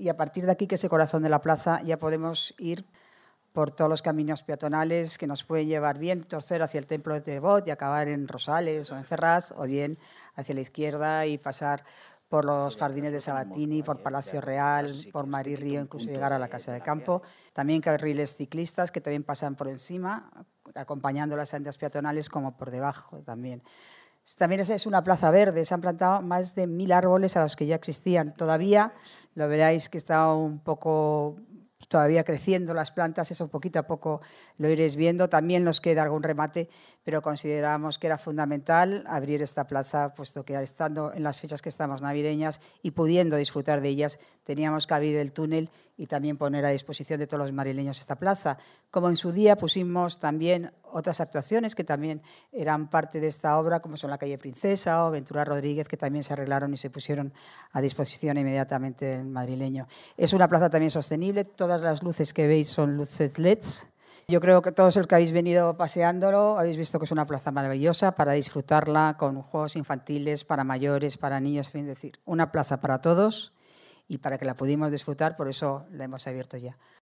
y a partir de aquí, que es el corazón de la plaza, ya podemos ir por todos los caminos peatonales que nos pueden llevar bien, torcer hacia el templo de Tebot y acabar en Rosales o en Ferraz, o bien hacia la izquierda y pasar por los jardines de Sabatini, por Palacio Real, por Mar y Río, incluso llegar a la Casa de Campo. También carriles ciclistas que también pasan por encima, acompañando las sendas peatonales, como por debajo también. También es una plaza verde, se han plantado más de 1000 árboles a los que ya existían. Todavía lo veréis que está un poco todavía creciendo las plantas, eso poquito a poco lo iréis viendo. También nos queda algún remate, pero consideramos que era fundamental abrir esta plaza, puesto que estando en las fechas que estamos navideñas y pudiendo disfrutar de ellas, teníamos que abrir el túnel y también poner a disposición de todos los madrileños esta plaza. Como en su día pusimos también otras actuaciones que también eran parte de esta obra, como son la calle Princesa o Ventura Rodríguez, que también se arreglaron y se pusieron a disposición inmediatamente del madrileño. Es una plaza también sostenible, todas las luces que veis son luces LEDs. Yo creo que todos los que habéis venido paseándolo habéis visto que es una plaza maravillosa para disfrutarla con juegos infantiles, para mayores, para niños, es decir, una plaza para todos y para que la pudimos disfrutar, por eso la hemos abierto ya.